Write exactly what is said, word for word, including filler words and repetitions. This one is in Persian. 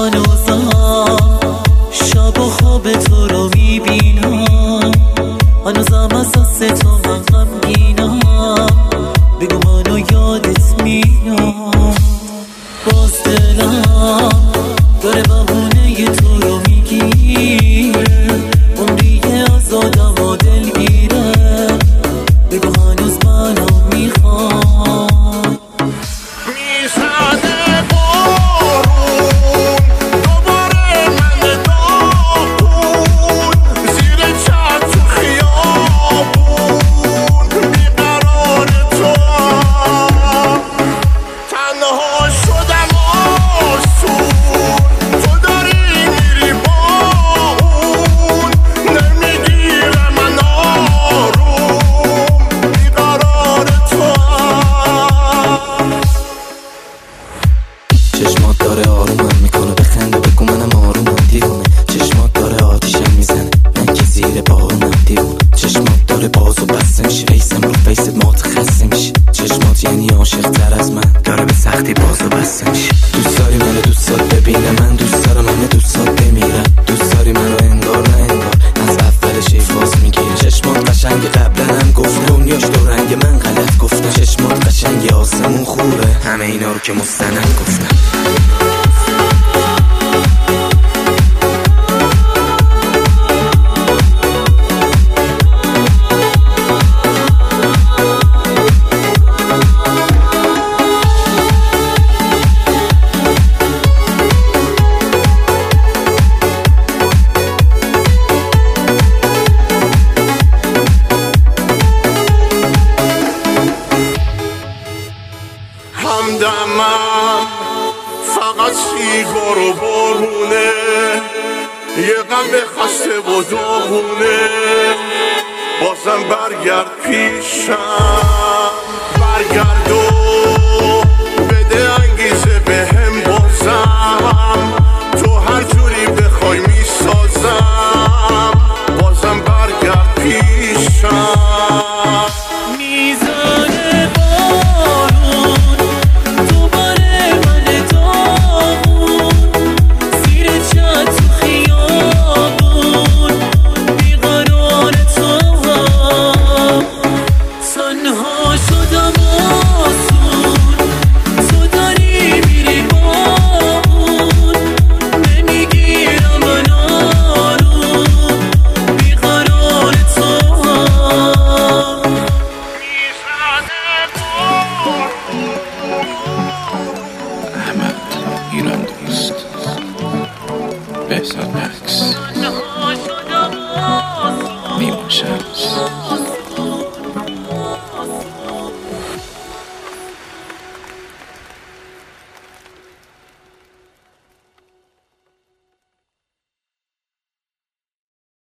هنوزم شب و خواب تو رو میبینم، هنوزم اساس تو من غمگینم، بگو منو یادت میاد. باز دلم داره بهونه تو رو میگیره، عمریه از آدم و دلگیره، بگو هنوز منو میخوام. میزنه بارون دوباره من داغون، زیر چتر تو خیابون بیقرار تو تنها شدم آسون، تو داری میری با اون، نمیگیره من آروم بیقرار تو. چشمات داره آرومم میکنه، بخنده بگو منم آرومم دیوونه. چشمات داره آتیشم میزنه، من که زیر بارونم دیوونه. چشمات داره باز و بسته میشه، فیسم رو فیست متخصص میشه. چشمات یعنی عاشق تر از من، داره به سختی باز و بسته میشه. دوست داری منو دوستات ببینه، من دوست دارم همه دوستات بمیرم. دوست داری منو انگار نه انگار، از اولش ایفاز میگیره. چشمات قشنگ قبلا هم گفتم، دنیاش دو رنگ من غلط گفتم. چشمات قشنگ آسمون خوبه، همه اینا رو که مستند گفتم. همدمم فقط سیگار و بارونه، یه قلب خسته و داغونه. بازم برگرد پیشم، برگرد و بده انگیزه بهم بازم. تو هر جوری بخوای میسازم، بازم برگرد پیشم. میزنه بارون دوباره من داغون، زیر چتر تو خیابون بیقرار تو تنها شدم آسون، تو داری میری با اون، نمیگیرم من آروم بیقرار تو. احمد ایران دوست، بهزاد مکس.